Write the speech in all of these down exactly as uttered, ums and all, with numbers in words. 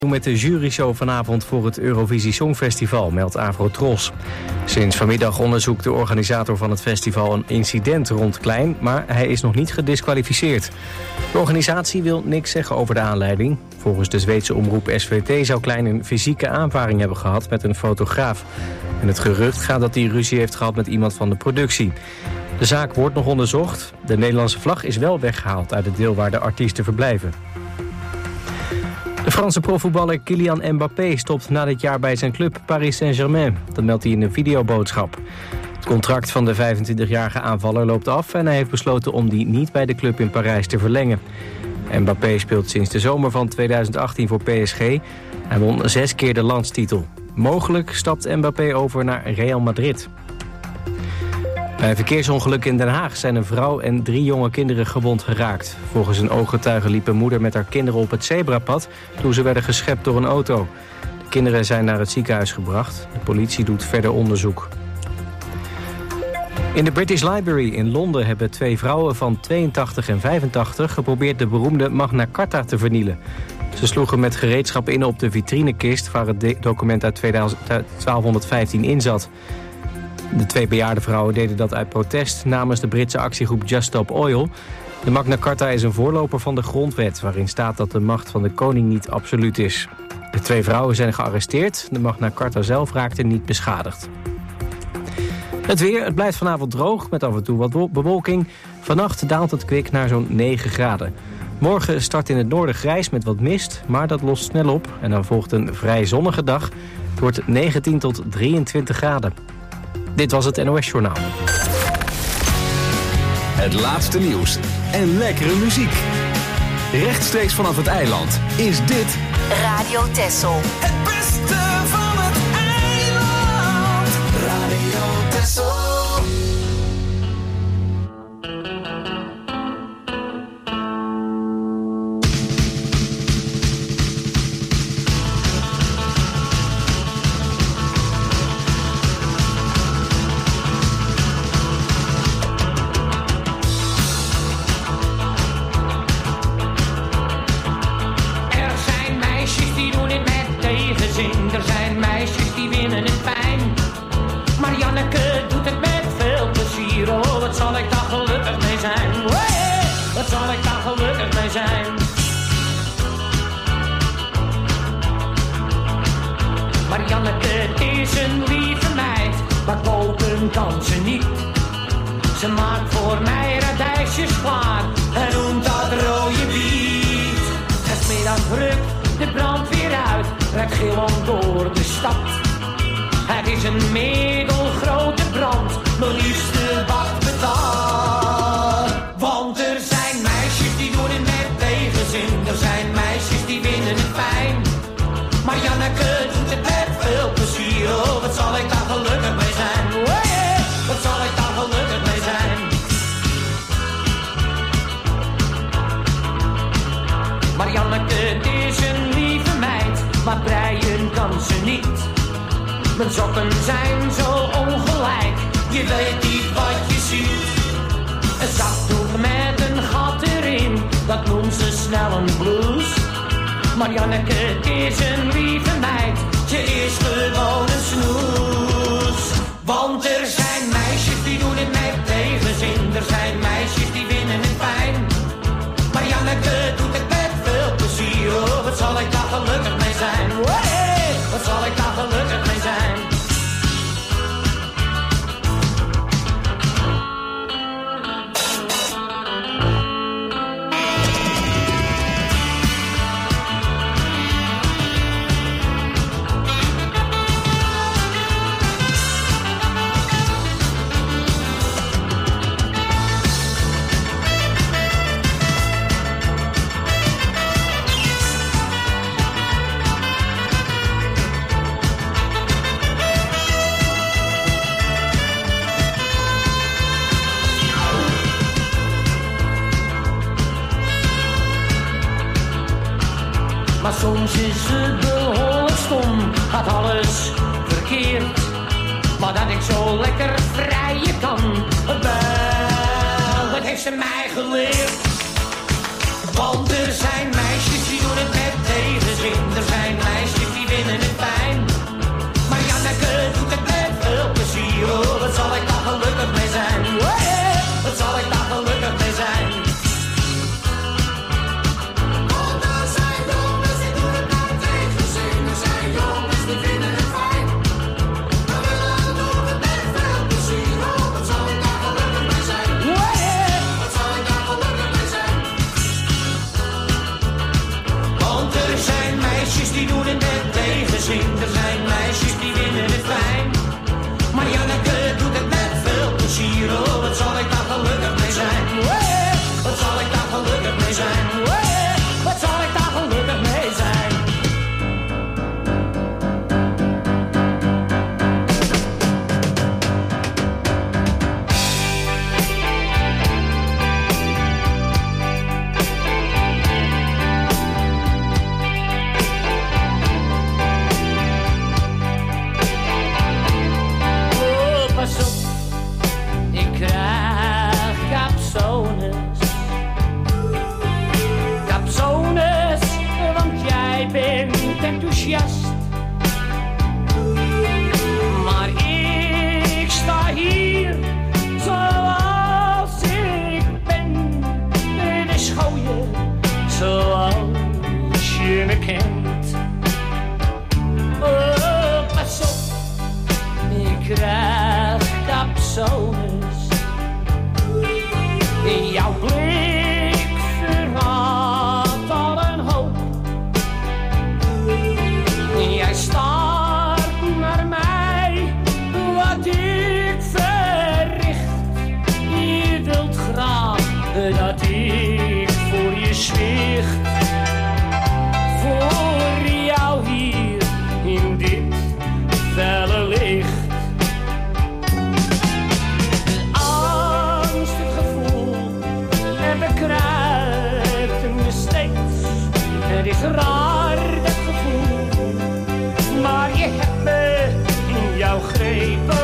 Met de juryshow vanavond voor het Eurovisie Songfestival, meldt Avrotros. Sinds vanmiddag onderzoekt de organisator van het festival een incident rond Klein, maar hij is nog niet gediskwalificeerd. De organisatie wil niks zeggen over de aanleiding. Volgens de Zweedse omroep S V T zou Klein een fysieke aanvaring hebben gehad met een fotograaf. En het gerucht gaat dat hij ruzie heeft gehad met iemand van de productie. De zaak wordt nog onderzocht. De Nederlandse vlag is wel weggehaald uit het deel waar de artiesten verblijven. De Franse profvoetballer Kylian Mbappé stopt na dit jaar bij zijn club Paris Saint-Germain. Dat meldt hij in een videoboodschap. Het contract van de vijfentwintigjarige aanvaller loopt af en hij heeft besloten om die niet bij de club in Parijs te verlengen. Mbappé speelt sinds de zomer van tweeduizend achttien voor P S G. Hij won zes keer de landstitel. Mogelijk stapt Mbappé over naar Real Madrid. Bij een verkeersongeluk in Den Haag zijn een vrouw en drie jonge kinderen gewond geraakt. Volgens een ooggetuige liep een moeder met haar kinderen op het zebrapad toen ze werden geschept door een auto. De kinderen zijn naar het ziekenhuis gebracht. De politie doet verder onderzoek. In de British Library in Londen hebben twee vrouwen van tweeëntachtig en vijfentachtig geprobeerd de beroemde Magna Carta te vernielen. Ze sloegen met gereedschap in op de vitrinekist waar het document uit twaalfhonderdvijftien in zat. De twee bejaarde vrouwen deden dat uit protest namens de Britse actiegroep Just Stop Oil. De Magna Carta is een voorloper van de grondwet, waarin staat dat de macht van de koning niet absoluut is. De twee vrouwen zijn gearresteerd. De Magna Carta zelf raakte niet beschadigd. Het weer, het blijft vanavond droog met af en toe wat bewolking. Vannacht daalt het kwik naar zo'n negen graden. Morgen start in het noorden grijs met wat mist, maar dat lost snel op. En dan volgt een vrij zonnige dag. Het wordt negentien tot drieëntwintig graden. Dit was het N O S Journaal. Het laatste nieuws en lekkere muziek. Rechtstreeks vanaf het eiland is dit Radio Texel. Het beste van het eiland. Radio Texel. Marianneke is een lieve meid, maar koken kan ze niet. Ze maakt voor mij radijsjes klaar en noemt dat rode biet. Het middag rukt de brandweer uit, rijdt gillend door de stad. Het is een middelgrote brand, mijn liefste wacht betaald. Want er zijn meisjes die doen het met tegenzin, er zijn meisjes die vinden het fijn. Marianneke doet het met veel plezier, oh wat zal ik daar gelukkig mee zijn. Oh, yeah. Wat zal ik daar gelukkig mee zijn. Marianneke is een lieve meid, maar breien kan ze niet. Mijn sokken zijn zo ongelijk, je weet niet wat je ziet. Een zakdoek met een gat erin, dat noemt ze snel een blouse. Marianneke is een lieve meid, ze is gewoon een snoes. Want er zijn meisjes die doen het met tegenzin, er zijn meisjes die vinden het fijn. Marianneke doet het met veel plezier, oh wat zal ik daar gelukkig mee zijn. Hey, wat zal ik daar gelukkig mee zijn. Maar soms is ze behoorlijk stom, gaat alles verkeerd. Maar dat ik zo lekker vrijen kan, wel, dat heeft ze mij geleerd. Want er zijn meisjes die doen het met tegenzin. Er zijn meisjes die vinden het fijn. Maar Janneke doet het met veel plezier. Oh, wat zal ik daar gelukkig mee zijn. Oh, yeah. Wat zal ik daar gelukkig mee zijn. Want er zijn jongens die doen het met tegenzin. Er zijn jongens die vinden het fijn. Maar Janneke doet het met veel plezier. Oh, wat zal ik daar gelukkig mee zijn. Oh, yeah. Wat zal ik daar gelukkig mee zijn. Want er zijn meisjes die doen het met tegenzin. Er zijn meisjes die vinden het fijn. Maar Janneke doet het met veel plezier. Oh, wat zal ik daar gelukkig mee zijn. Wee, wat zal ik daar gelukkig mee zijn. Wee, wat zal ik daar gelukkig mee zijn. Enthousiast. Maar ik sta hier zoals ik ben. Het is gooien zoals je me kent. Oh, pas op, ik krijg capsones. In jouw blik verraadt al een hoop. Jij staart naar mij, wat ik verricht. Je wilt graag dat ik voor je zwicht. Voor jou hier in dit felle licht. Een angstig gevoel, het bekruipt me steeds. Het is raar, dat gevoel. Maar je hebt me in jouw greep.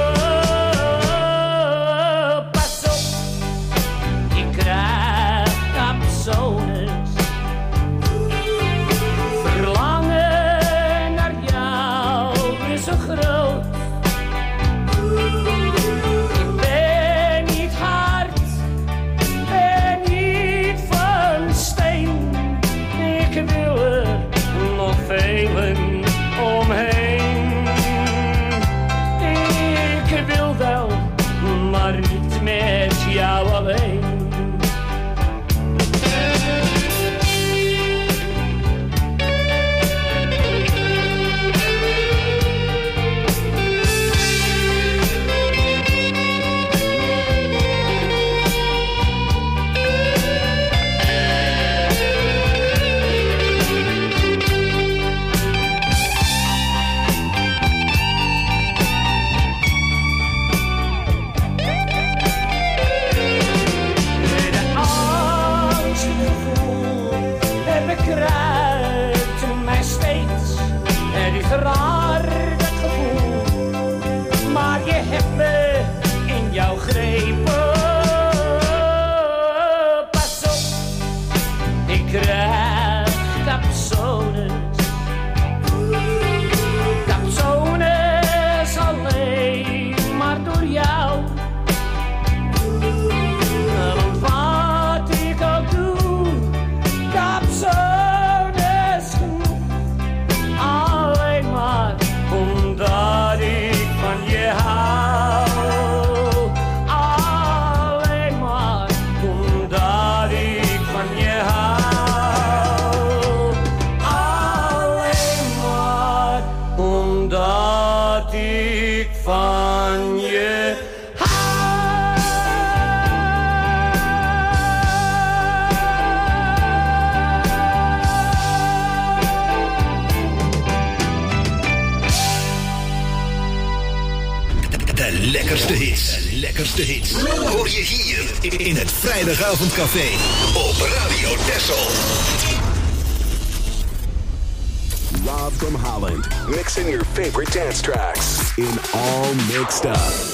Pas op, ik krijg capsones. Verlangen naar jou is zo groot. Ik ben niet hard, ben niet van steen. Ik wil er nog velen omheen. Ik wil wel, maar niet met jou alleen. Raar dat gevoel, maar je hebt me in jouw greep. Pas op, ik krijg capsones. Capsones alleen maar door jou. Want wat ik ook doe, capsones genoeg. Omdat ik van je hou. Alleen maar omdat ik van je hou. Alleen maar omdat ik van je lekkerste hits. Lekkerste hits. Hoor je hier in het Vrijdagavondcafé op Radio Texel. Rob from Holland, mixing your favorite dance tracks in All Mixed Up.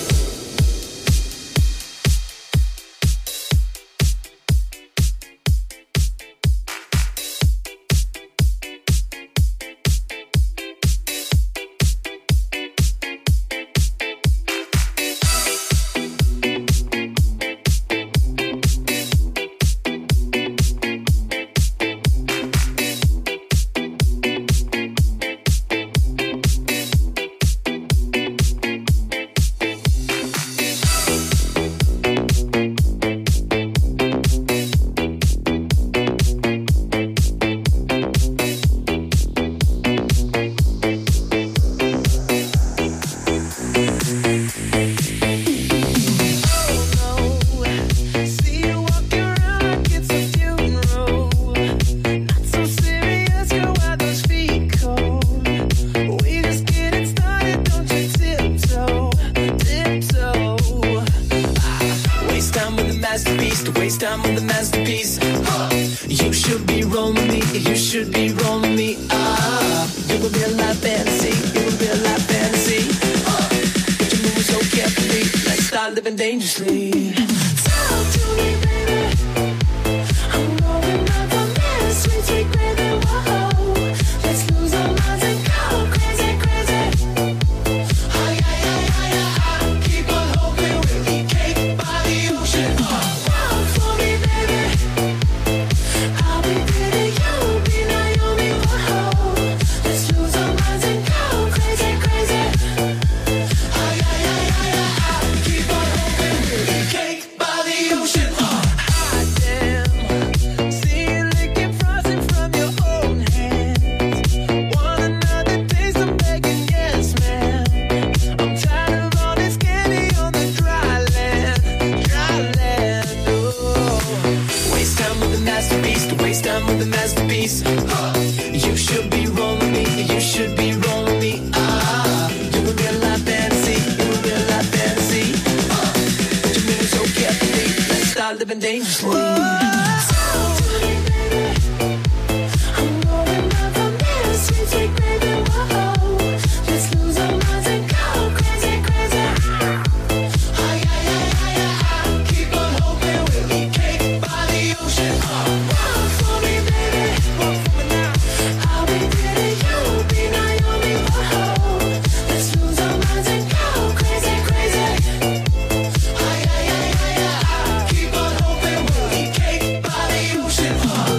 real life fantasy, you a real life fantasy. Uh, but you're moving so carefully, let's start living dangerously. Talk to me, baby. I'm going up from this sweet, sweet gravy. Whoa, let's lose our minds and go crazy, crazy. Oh yeah, yeah, yeah, yeah. I keep on hoping we'll be caked by the ocean. Uh, Walk for me, baby. I'll be pretty, you'll be Naomi. Whoa, let's lose our minds and go crazy, crazy. Oh yeah, yeah, yeah, yeah. I keep on hoping we'll be caked by the ocean. Uh, hot damn, see you licking frozen from your own hands. Want another taste? I'm begging, yes, man. I'm tired of all this candy on the dry land, dry land. Oh, waste time with the masterpiece, to waste time with the masterpiece. Uh, you should be rolling me, you should be rolling me. Ah, you're a real life fantasy, you're a real life fantasy. Uh, but you're moving so carefully, let's start living dangerously. Talk to me, baby. I'm going up from this sweet, sweet gravy. Whoa, let's lose our minds and go crazy, crazy. Oh yeah, yeah, yeah, yeah. I keep on hoping we'll be caked by the ocean. Uh, walk for me, baby. Walk for me now. I'll be pretty, you'll be Naomi. Whoa, let's lose our minds and go crazy, crazy. Oh yeah, yeah, yeah, yeah. I keep on hoping we'll be caked by the ocean. Uh, oh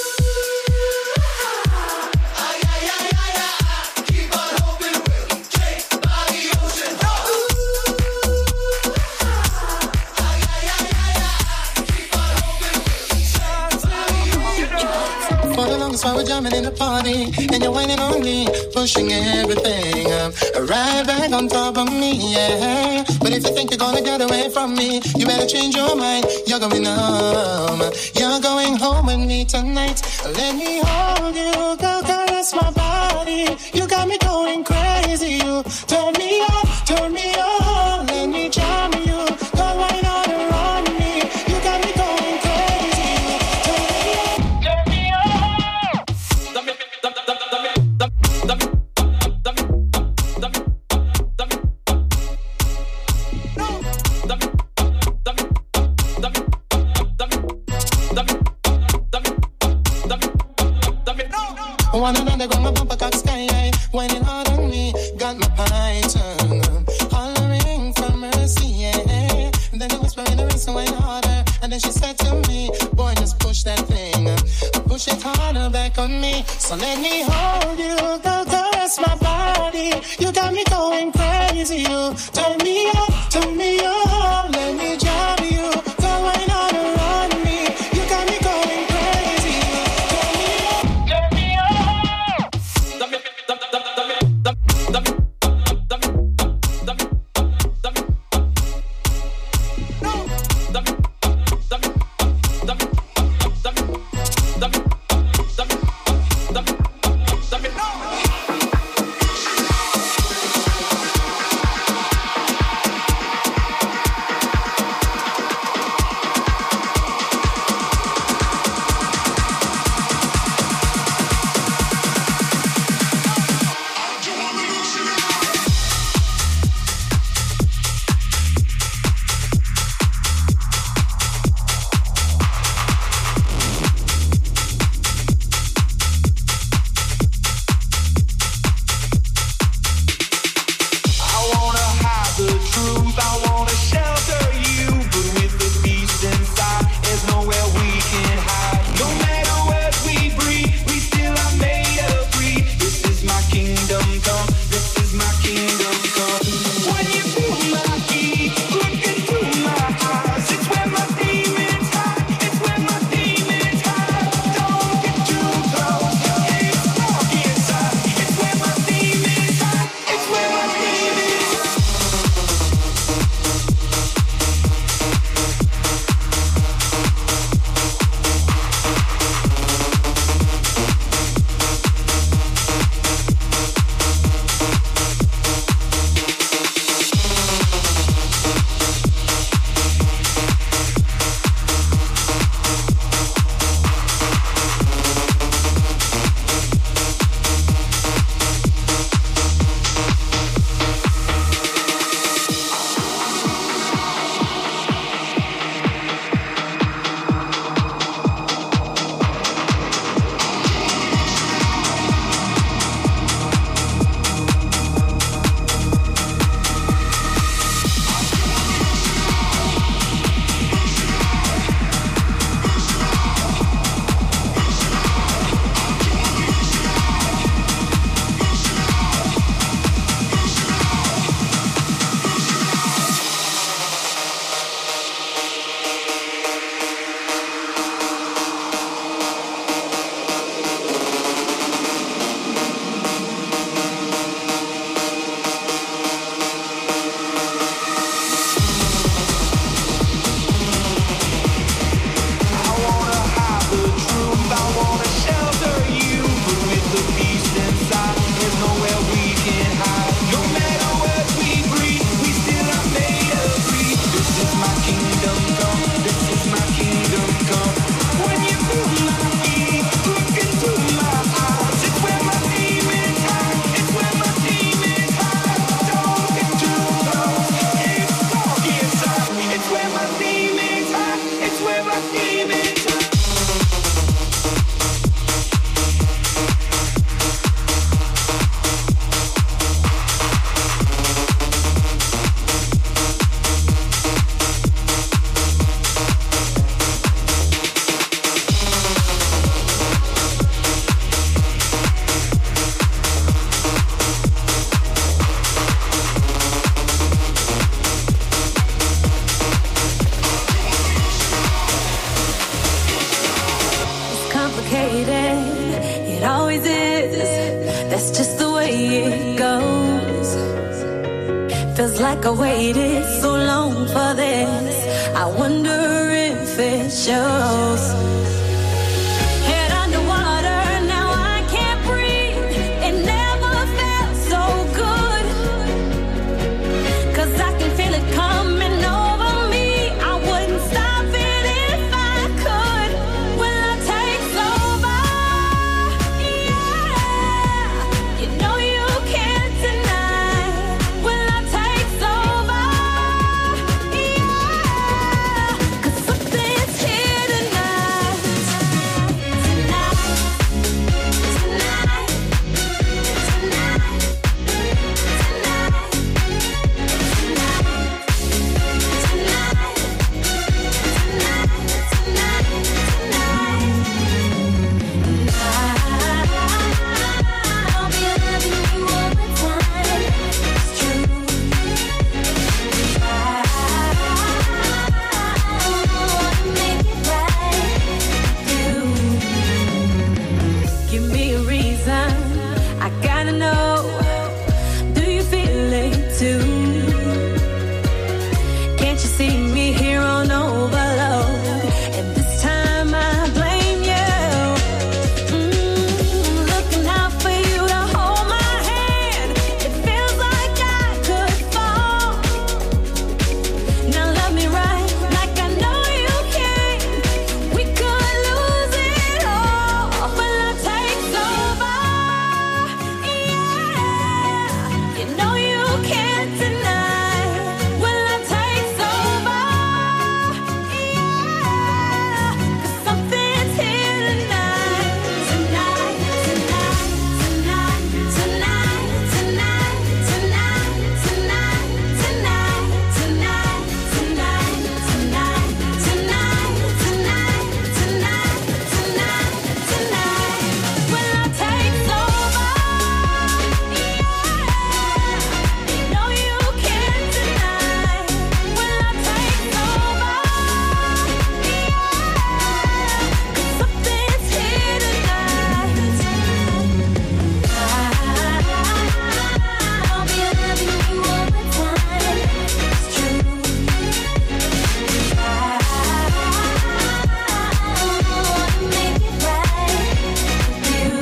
yeah, yeah, yeah, yeah. I keep on hoping we'll be caked by the ocean. Uh, oh yeah, yeah, yeah, yeah. I keep on hoping we'll be caked by the ocean. For the longest while we're jamming in the party, and you're whining on me, pushing everything up, right back on top of me, yeah. But if you think you're gonna get away from me, you better change your mind. You're going home, you're going home with me tonight. Let me hold you, go caress my body. You got me going crazy. You turn me on, turn me on. Let me jam you, go right on around me. You got me going crazy. Turn me on, turn me on. One another got my bumper cock sky high, whining hard on me, got my python hollering for mercy, yeah. And then they whisper in the ring, so went harder. And then she said to me, boy, just push that thing, push it harder back on me. So let me hold you, go caress my body. You got me going crazy. You turn me on, turn me on. Let me jam you, go right on around me. You got me going crazy. Turn me on, turn me on. it goes. Feels like I waited so long for this. I wonder if it shows. Head underwater, now I can't breathe. It never felt so good. 'Cause I can feel it coming over me. I wouldn't stop it if I could. Will I take over? Yeah, you know you can't deny. Will I take over? Yeah, 'cause something's here tonight. Tonight, tonight, tonight, I'll be loving you all the time. It's true. I wanna make it right with you. Give me a reason. I gotta know. Do you feel it too? Can't you see me here on overload? And this time I blame you. Mm, looking out for you to hold my hand. It feels like I could fall. Now love me right, like I know you can. We could lose it all. Will I take over? Yeah, you know you can't deny. Will I take over? Yeah, 'cause something's here tonight. Tonight, tonight, tonight, tonight, tonight, tonight, tonight, tonight, tonight, tonight, tonight, tonight, tonight, tonight, tonight, tonight. Will I take over? Yeah, you know you can't deny. Will I take over? Yeah, 'cause something's here tonight. I'll be loving you all the time. It's true. I wanna make it right with you.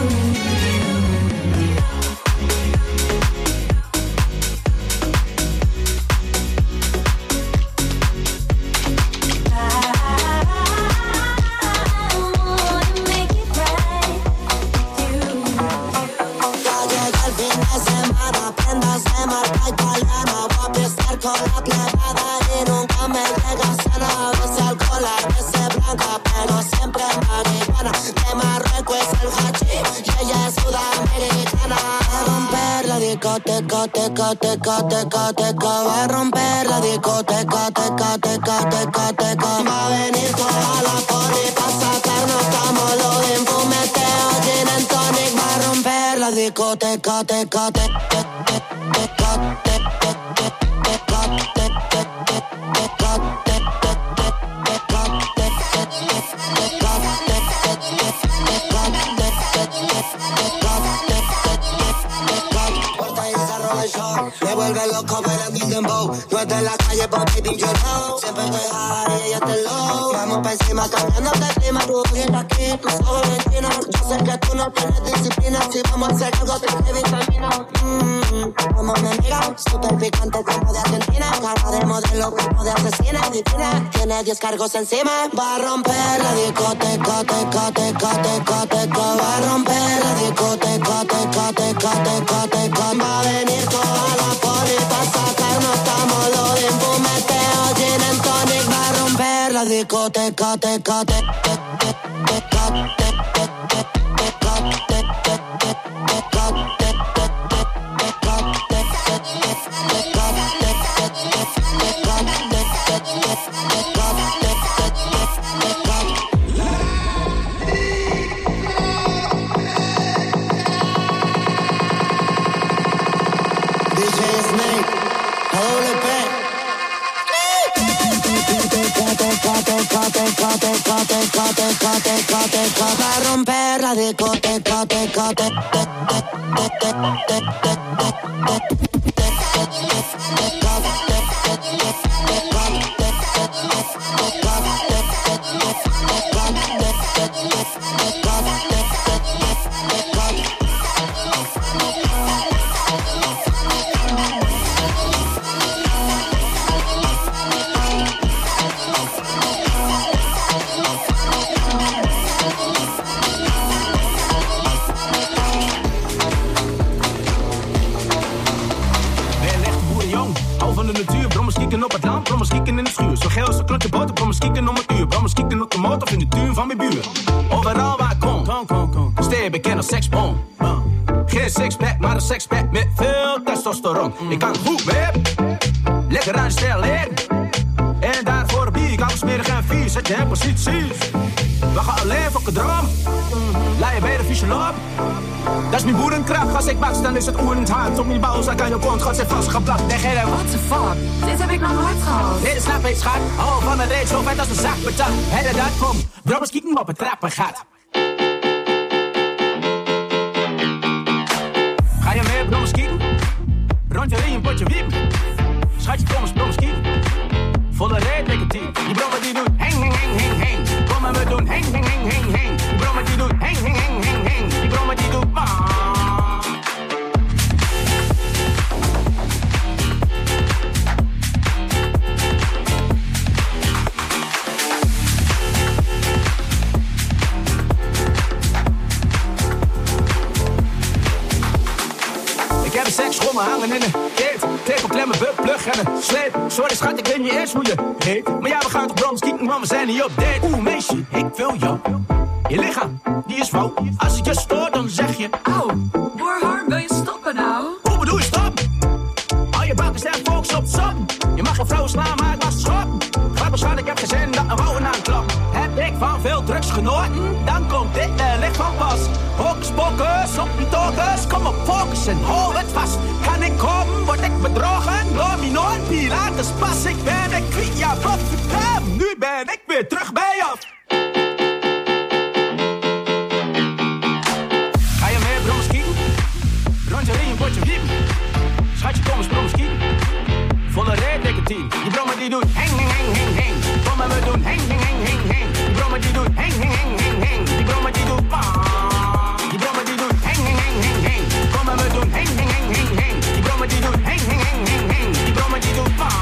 I wanna make it right with you. Ya llega el fin de semana, préndase marca italiana. Voy a empezar con la clavada y nunca me llega sana. A veces alcohol, a veces blanca, pero siempre marihuana. De Marruecos es el hachís y ella es sudamericana. Va a romper la discoteca, teca, teca, teca, teca. Va a romper la discoteca, teca, teca, teca, teca. Va a venir toda la poli pa' sacarnos como lo de un fumeteo. Gin and tonic va a romper la discoteca, teca, teca, teca, teca, teca, teca, teca, teca, me vuelve loco ver el dembow. No es de la calle, but baby, yo know. Siempre estoy high y ella está low. Vamos pa' encima, cambiando de clima. Tú vienes aquí, tus ojos lentinos. Yo sé que tú no tienes disciplina. Si vamos a hacer algo, te de vitamina. Mmm, como me mira, súper picante como de Argentina. Cara de modelo como de asesina. Divina, tiene diez cargos encima. Va a romper la discoteca, teca, teca, teca, teca. Va a romper la discoteca, teca, teca, teca, teca. Va a venir toda la poli pa' sacarnos estamos lo de un fumeteo. Gin and tonic va a romper la discoteca, teca, teca, teca, teca, teca, teca, teca, teca, teca, Snake. A doble P. discoteca, teca, teca, teca, teca, va a romper la discoteca, teca, te, te, te, te, te, te, Op het land, brommers kieken in de schuur. Zo geel als een klokje boter, brommers kieken om het uur. Brommers kieken op de motor of in de tuin van mijn buur. Overal waar ik kom, kom, kom, kom. Steer bekend als seksbom. Uh. Geen sixpack, maar een sexpack met veel testosteron. Mm. Ik kan goed weer, lekker aan de stijl leren. En daarvoor een bier, ik hou smerig en vies. Zet je in posities. We gaan alleen voor gedroom. Laat je bij de vieze lopen. Dat is mijn boerenkracht, als ik baks, dan is het oerend hard. Op mijn bouw, zo kan je kont, gaat ze vastgeplakt. Nee, geen hem. What the fuck? Dit heb ik nog nooit gehad. Nee, dat snap ik, schat. Oh, van een reet, zo vet als een zak patat. Hé, dat komt. Brommers kieken op het trappengat. Ga je mee, brommers kieken? Rondje ring, een potje wiep. Schatje, kom eens, brommers kieken. Volle reet, lekker team. Die brommer die doet heng, heng, heng, heng, heng. Kom maar, we doen heng, heng, heng, heng, heng. Die brommer die doet heng, heng, heng, heng, heng. Die brommer die doet ah. Ik heb een seksschommel hangen in de keet. Tegelklemmen, bug, plug en een sleep. Sorry schat, ik weet niet eens hoe je heet. Maar ja, we gaan toch brommers kieken, man, we zijn niet op date. Oeh, meisje, ik wil jou. Je lichaam, die is fout. Als het je stoort, dan zeg je auw. Hoor haar, wil je stoppen nou? Hoe bedoel je stop? Al je bakken staan focus op stop. Je mag een vrouw slaan, maar ik was schop. Grappig schat, ik heb gezin dat een vrouw aan klap. Heb ik van veel drugs genoten? Dan komt dit uh, licht van pas. Hokus pokus, op die tokus, kom op focus en hou het vast. Kan ik komen, word ik bedrogen? Domino en Pilates pas, ik ben een kwiet, ja wat vertram. Nu ben ik weer terug bij jou. Ga je mee, brommers kieken? Rondje ring, een potje wiep. Schatje, kom eens, brommers kieken. Volle reet, lekker team. Die brommer die doet heng, heng, heng, heng, heng. Kom maar, we doen heng, heng, heng, heng, heng. Die brommer die doet heng, heng, heng, heng, heng. Die brommer die doet ah. Die brommer die doet heng, heng, heng, heng, heng. Kom maar, we doen heng, heng, heng, heng, heng. Die brommer die doet heng, heng, heng, heng, heng. Die brommer die doet ah.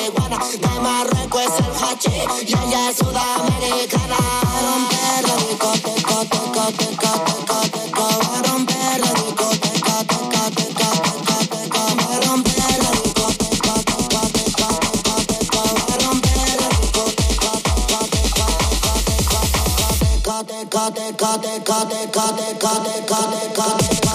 marihuana. De Marruecos es el hachís y ella es sudamericana. Va a romper la discoteca, teca, teca, teca, teca. Va a romper la discoteca, teca, teca, teca, teca. Va a romper la discoteca, teca, teca, teca, teca. Va a romper la discoteca, teca, teca, teca, teca, teca, teca, teca, teca, teca, teca, teca, teca.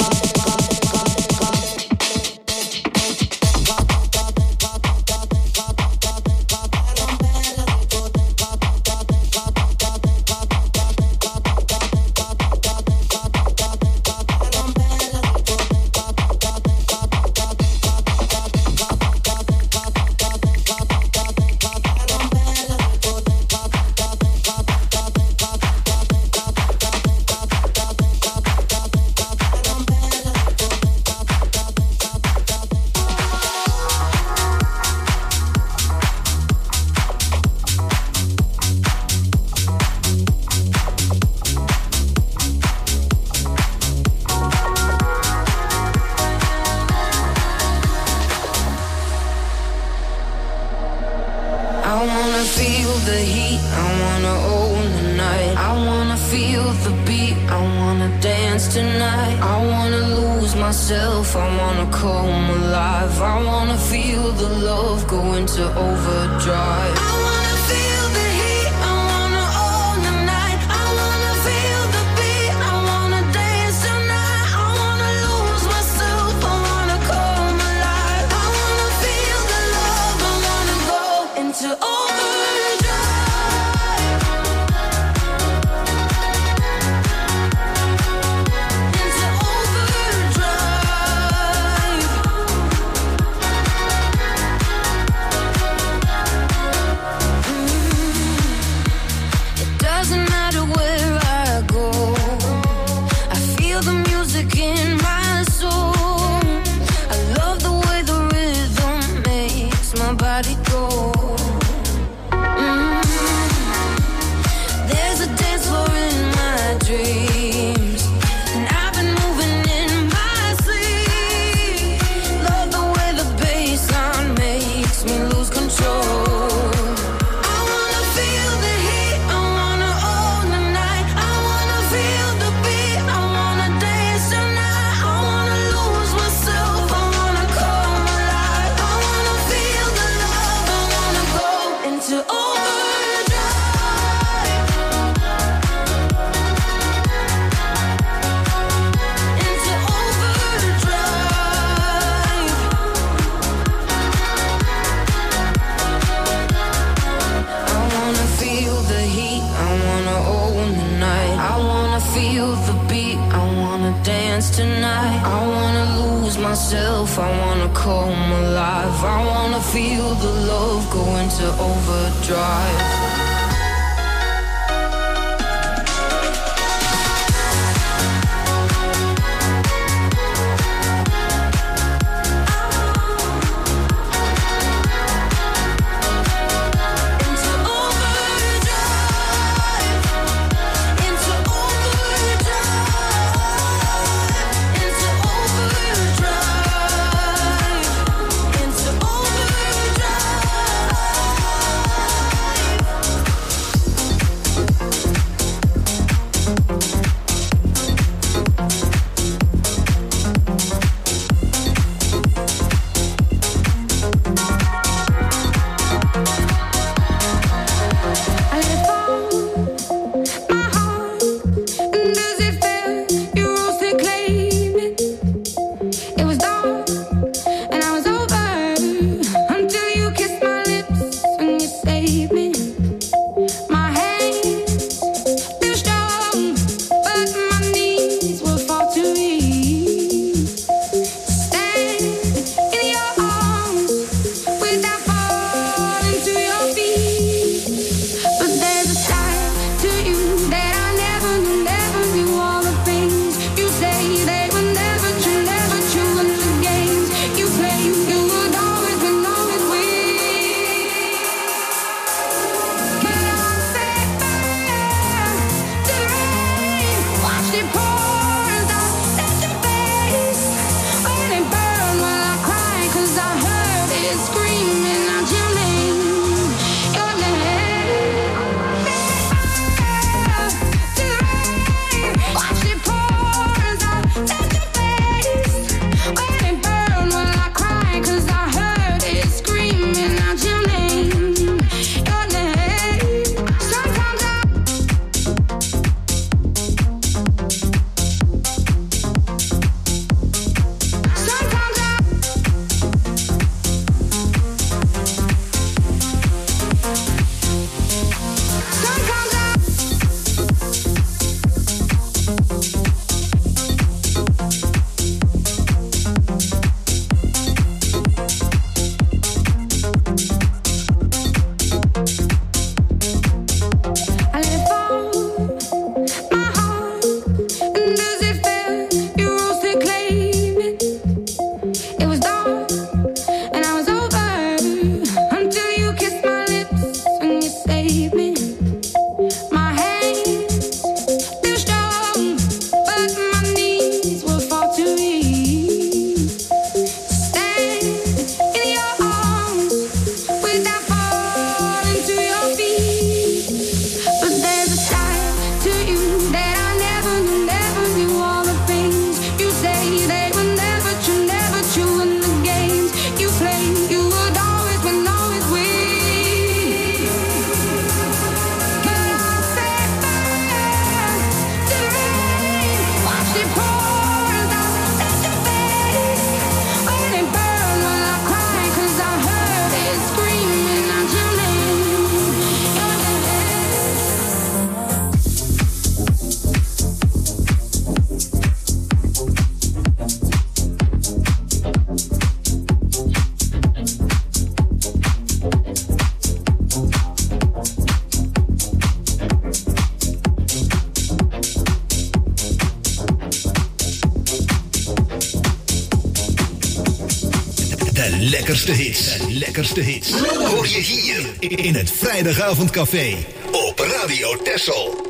lekkerste hits. De lekkerste hits. Hoor je hier in het Vrijdagavondcafé op Radio Texel.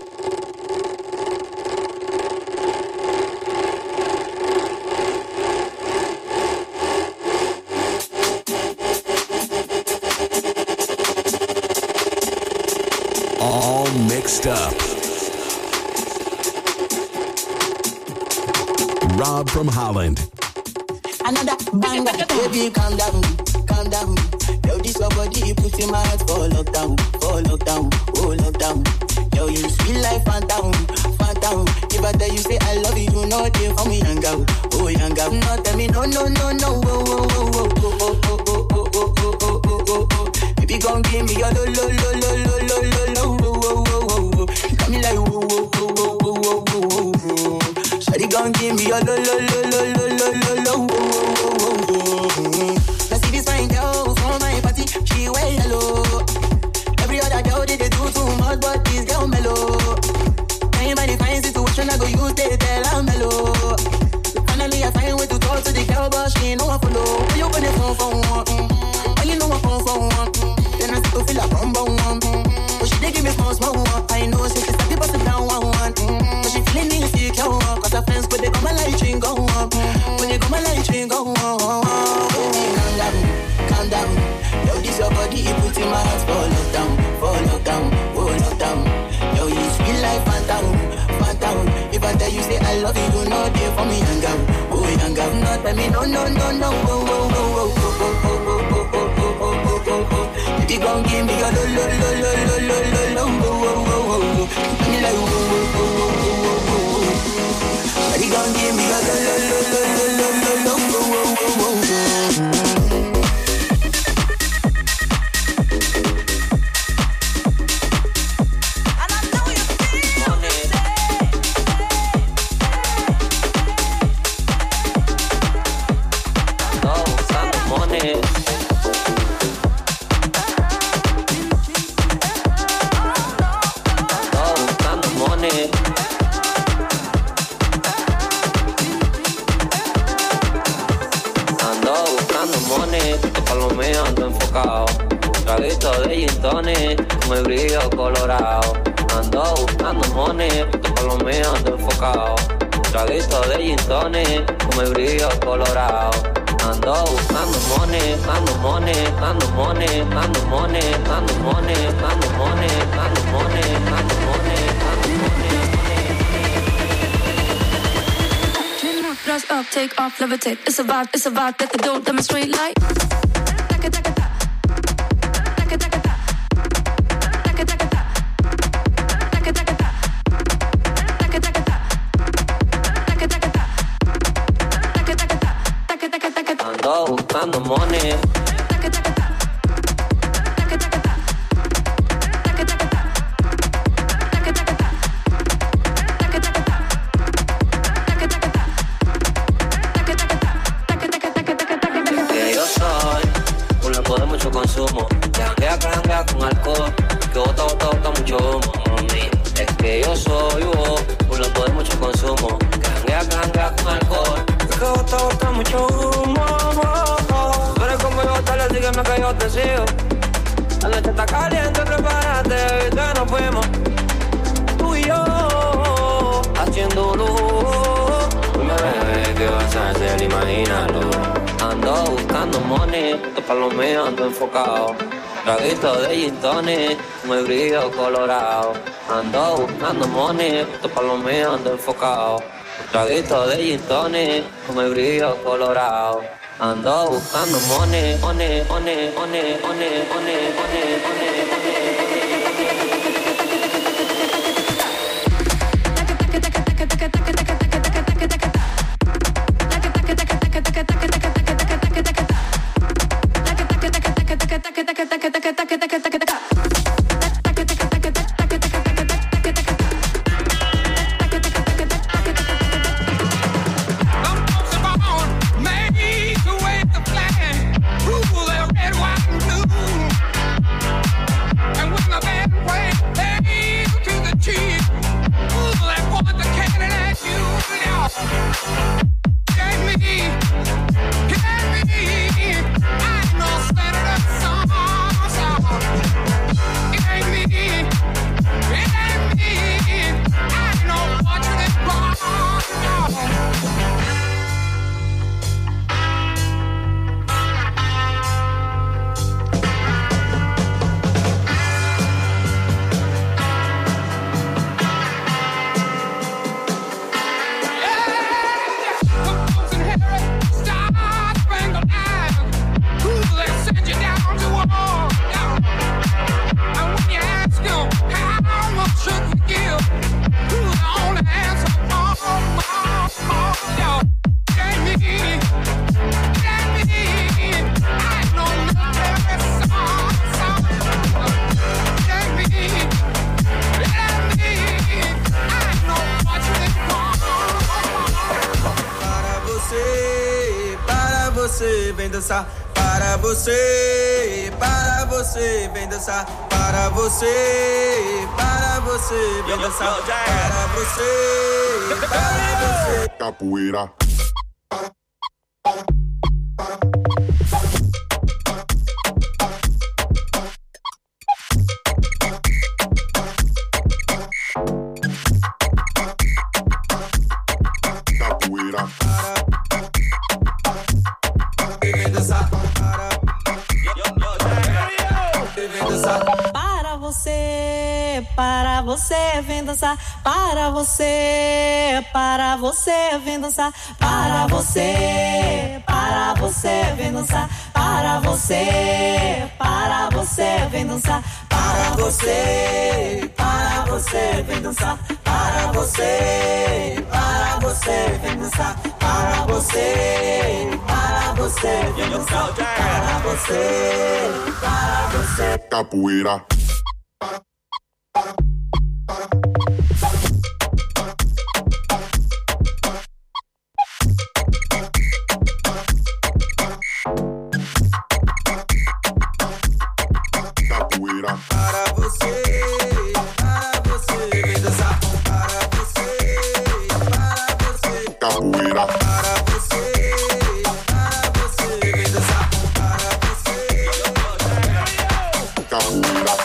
All mixed up. Rob from Holland. Another banger, baby, calm down, calm down. Yo, this your body, you put in my heart for lockdown, for lockdown, oh lockdown. Yo, you sweet life, phantom, phantom. If I tell you say I love you, you know they for me young girl, oh young girl. No, tell me no, no, no, no, oh, oh, oh, oh, oh, oh, oh, oh, oh, oh, oh, oh, oh, oh. Baby, gon' give me your lo, lo, lo, lo, lo, lo, lo, lo, oh, oh, oh, oh, oh. You got me like oh, oh, oh, oh, oh, oh, oh, oh, oh. Shawty gon' give me your lo, lo, lo, lo, lo, lo, lo, lo, oh, oh, oh, oh. I see this fine girl from my party, she wear yellow. Every other girl they, they do too much, but this girl mellow. Anybody find situation, I go use they tell I'm mellow. Finally I find way to talk to the girl, but she ain't no one follow. When you open the phone for one, when you know I phone for one, then I start to feel like bum bum one. But she they give me small small one. I know she can start to bust it down one one. But she feeling insecure, cause her friends, but they got my light ring go on. When they got my light ring go on. Calm down, calm down. Yo, this your body, you put in my heart for lockdown, for lockdown, for lockdown. Yo, you sweet life, phantom, phantom. If I tell you say I love you, you know they for me young girl, oh young girl. No, tell me no, no, no, no, oh, oh, oh, oh, oh, oh, oh, oh, oh, oh, oh, oh, oh. Baby, gon' give me your lo, lo, lo, lo, lo, lo, lo, lo, oh, oh, oh, oh, oh. Give me like oh, oh, oh, oh, oh, oh, oh. Baby, gon' give me your lo, lo, lo, lo, lo, lo, lo, lo, oh, oh, oh, oh, oh. de gin tonic, con el brillo colorado. Ando buscando money, por lo mío ando enfocado. Traguito de gin tonic, con el brillo colorado. Ando buscando money, ando money, ando money, ando money, ando money, ando money, ando money, ando money, ando money. Rise up, take off, levitate. It's a vibe, it's a vibe that they don't demonstrate like. Ando buscando money. Consumo, janguea, janguea con alcohol, que bota, bota, bota mucho humo. Es que yo soy vos, un loco de mucho consumo, janguea, janguea con alcohol, que bota, bota mucho humo. Tú eres como yo, tal, sígueme que yo te sigo. La noche está caliente, prepárate, que nos fuimos. Tú y yo, haciéndolo. Dime, bebé, ¿qué vas a hacer? Imagínalo. Ando buscando money, esto pa' lo mío ando enfocado. Traguito de gin tonic, con el brillo colorado. Ando buscando money, esto pa' lo mío ando enfocado. Traguito de gin tonic, con el brillo colorado. Ando buscando money, money, money, money, money, money, money, money, money. I dançar para você, para você, vem dançar para você, para você, vem dançar para você, para você. Capoeira. Para você, para você, vem dançar. Para você, para você, vem dançar. Para você, para você, vem dançar. Para você, para você, vem dançar. Para você, para você, vem dançar. Para você, para você, vem dançar. Para você, para você, vem dançar. Para você, para você. Capoeira. Capoeira. Para você, para você, vem dançar. Para você, para você. Capoeira. Para você, para você, vem dançar. Para você. Capoeira.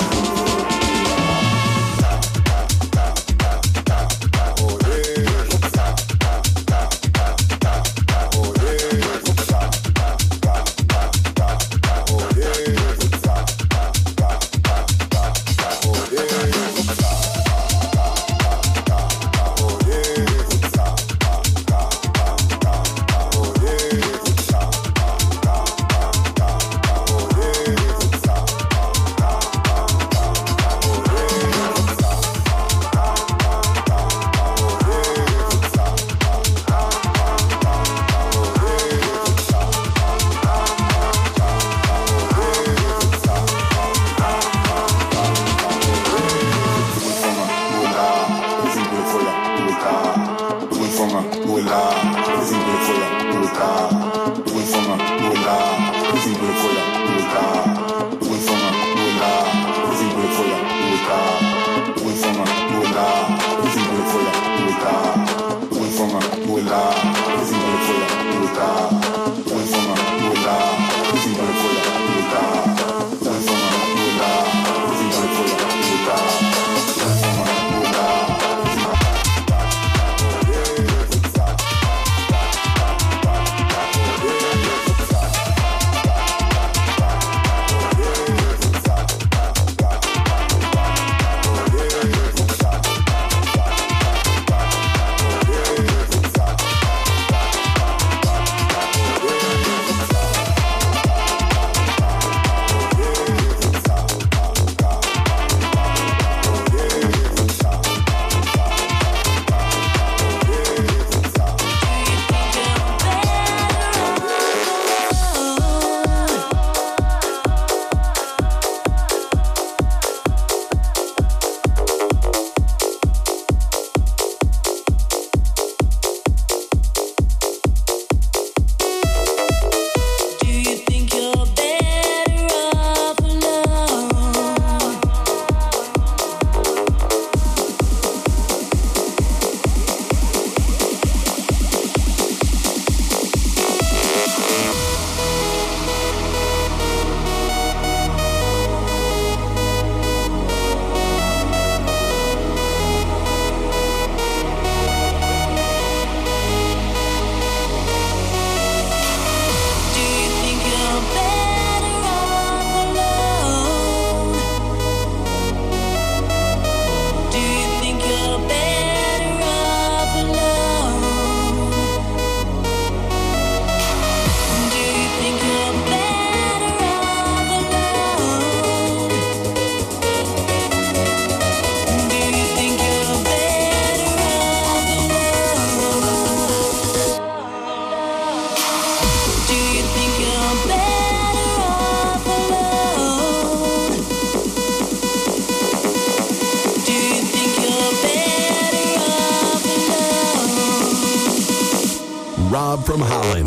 Rob from Holland.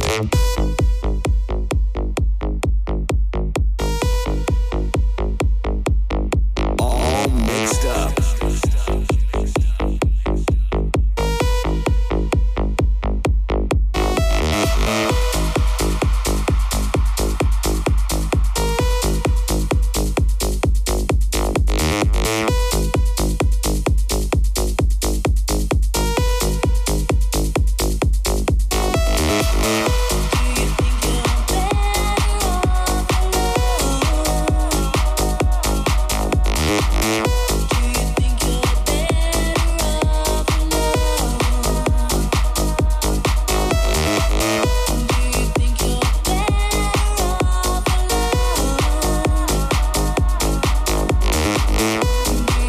All mixed up. Do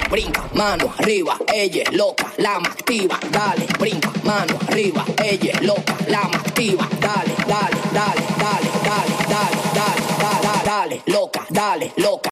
brinca, mano arriba, ella es loca, la más activa, dale, brinca, mano arriba, ella es loca, la más activa, dale, dale, dale, dale, dale, dale, dale, dale, dale, dale, loca, dale, loca.